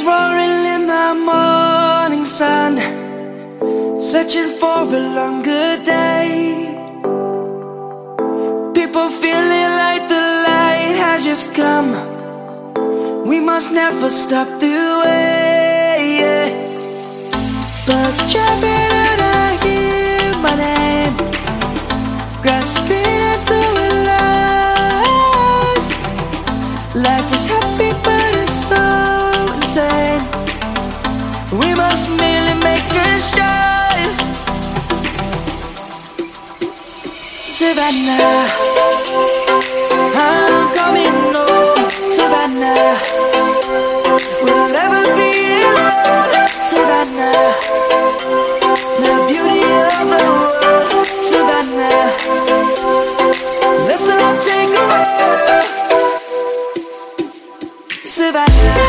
roaring in the morning sun, searching for a longer day. People feeling like the light has just come. We must never stop the way, yeah. Birds chirping and I hear my name, grasping into a life. Life is happy but it's so insane. We must merely make a start. Savannah, I'm coming home. Savannah, we'll never be alone. Savannah, the beauty of the world. Savannah, let's all take a ride. Savannah,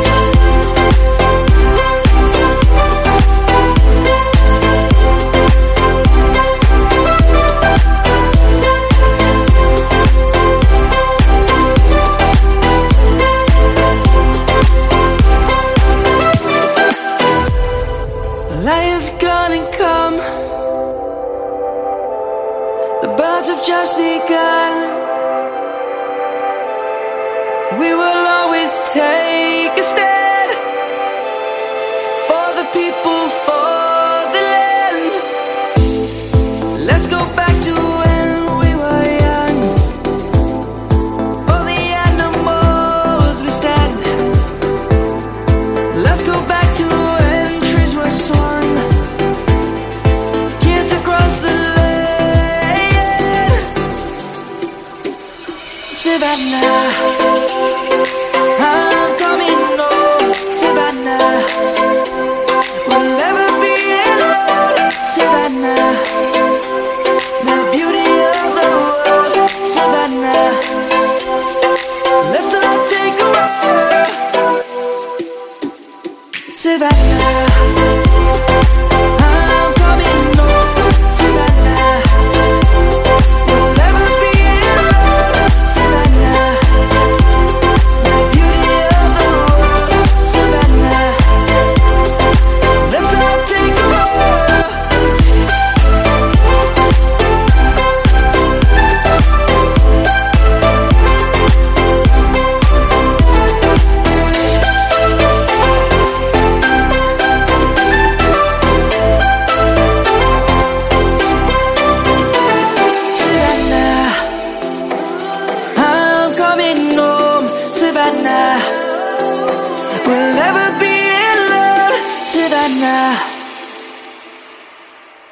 light is gonna come. The birds have just begun. We will always take a stand for the people, for the land. Let's go back to when we were young. For the animals we stand. Let's go back to when trees were swung, kids across the land. Savannah, I'm coming home. Savannah, we'll never be alone. Savannah, the beauty of the world. Savannah, let's all take a ride. Savannah, I'm coming home. Savannah, we'll never be alone. Savannah, the beauty of the world. Savannah, let's all take a ride. Savannah, I'm coming home. Savannah, we'll never be alone. Savannah.